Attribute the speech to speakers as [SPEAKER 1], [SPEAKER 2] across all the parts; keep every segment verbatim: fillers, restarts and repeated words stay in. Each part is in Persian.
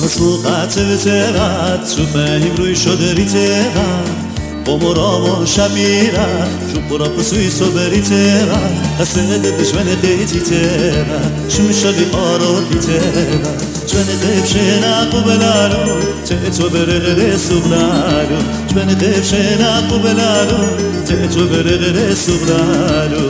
[SPEAKER 1] خسوقات بترات شو فاهم روی شدری ترا بمرام شبیرا شو برا بسوی صبری ترا حسد دشمن قیتی ترا شو مشلی قاروتی ترا جوان قیب شنا قبلالو تأتو برغل سغلالو جوان قیب شنا قبلالو تأتو برغل سغلالو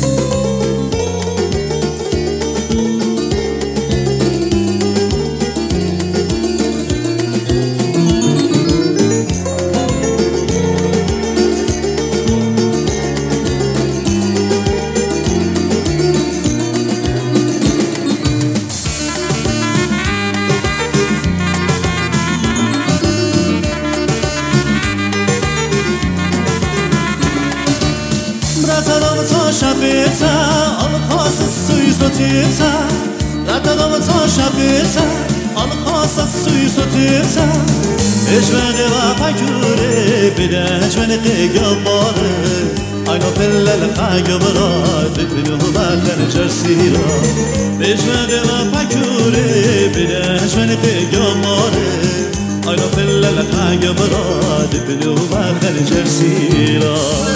[SPEAKER 1] راتنام تا شبیتا آن خاص سوی سوتیتا راتنام تا شبیتا آن خاص سوی سوتیتا اجمن و پکوره بده اجمن قیگل باره اینو پلل خاگ براد بینو بخن جرسیرا اجمن و پکوره بده اجمن قیگل باره اینو پلل خاگ براد بینو بخن جرسیرا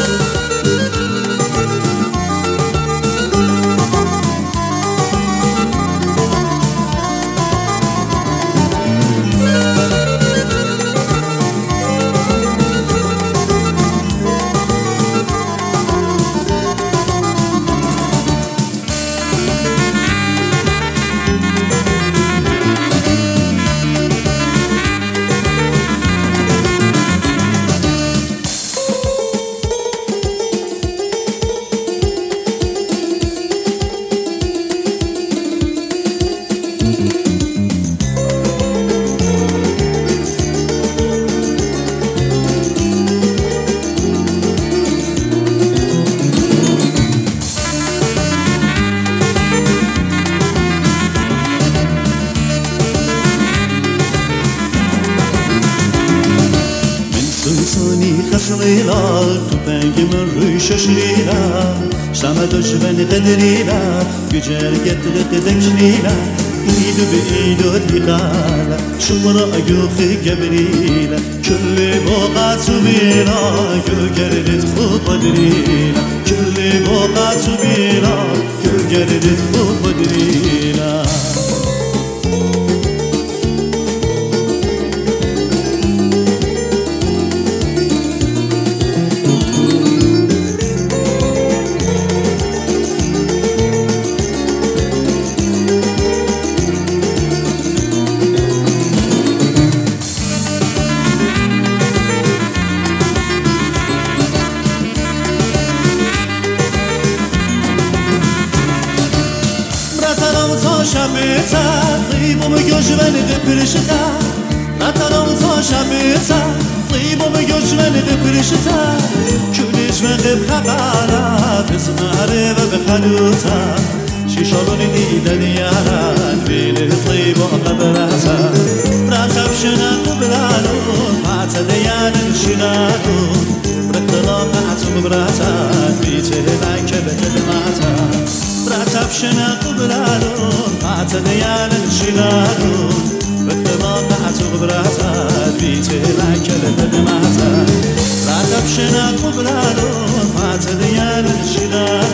[SPEAKER 1] خسرينا تبانجي من روش شرينا شامة دشمن قدرينا يجار يطلق دكشرينا ايدو بايدو تقالا شمرا يوخي قبرينا كل موقع تبينا يقردت خوب قدرينا كل موقع تبينا يقردت خوب قدرينا شبیتا قیبو بگوش ونی دپرشتا نتنام تا شبیتا قیبو بگوش ونی دپرشتا کلیش من قیب خبرا بسماره و بخلوتا شیشارونی دیدن یاران بیلی قیبو قبرتا راتب شنا قبلانو فاتا دیانن شنانو برقلام نعتم براتا بیته لکه بکلماتا راتب شنا قبلانو فاتا دیانن شنانو برقلام نعتم براتا بیته لکه بکلماتا راتب شنا قبلانو فاتا دیانن شنانو